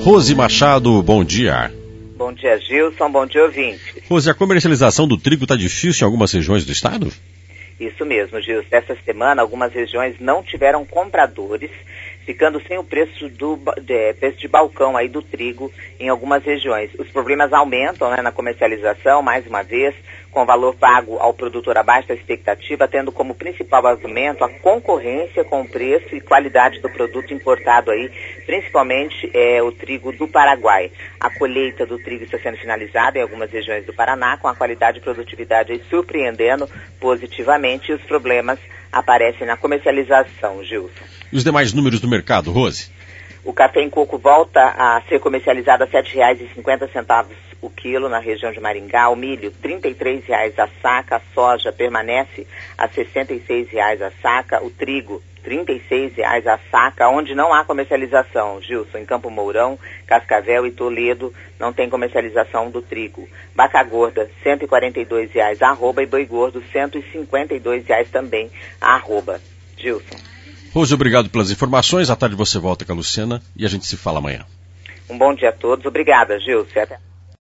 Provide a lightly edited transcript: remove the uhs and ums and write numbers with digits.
Rose Machado, bom dia. Bom dia, Gilson. Bom dia, ouvinte. Rose, a comercialização do trigo está difícil em algumas regiões do estado? Isso mesmo, Gilson. Essa semana, algumas regiões não tiveram compradores, ficando sem o preço preço de balcão aí do trigo em algumas regiões. Os problemas aumentam, né, na comercialização, mais uma vez, com valor pago ao produtor abaixo da expectativa, tendo como principal argumento a concorrência com o preço e qualidade do produto importado aí, principalmente o trigo do Paraguai. A colheita do trigo está sendo finalizada em algumas regiões do Paraná, com a qualidade e produtividade aí surpreendendo positivamente, e os problemas aparecem na comercialização, Gilson. E os demais números do mercado, Rose? O café em coco volta a ser comercializado a R$ 7,50 o quilo na região de Maringá. O milho, R$ 33,00 a saca. A soja permanece a R$ 66,00 a saca. O trigo, R$ 36,00 a saca. Onde não há comercialização, Gilson, em Campo Mourão, Cascavel e Toledo, não tem comercialização do trigo. Vaca gorda, R$ 142,00 a arroba, e boi gordo, R$ 152,00 também a arroba. Gilson. Rose, obrigado pelas informações. À tarde você volta com a Luciana e a gente se fala amanhã. Um bom dia a todos. Obrigada, Gilson. Até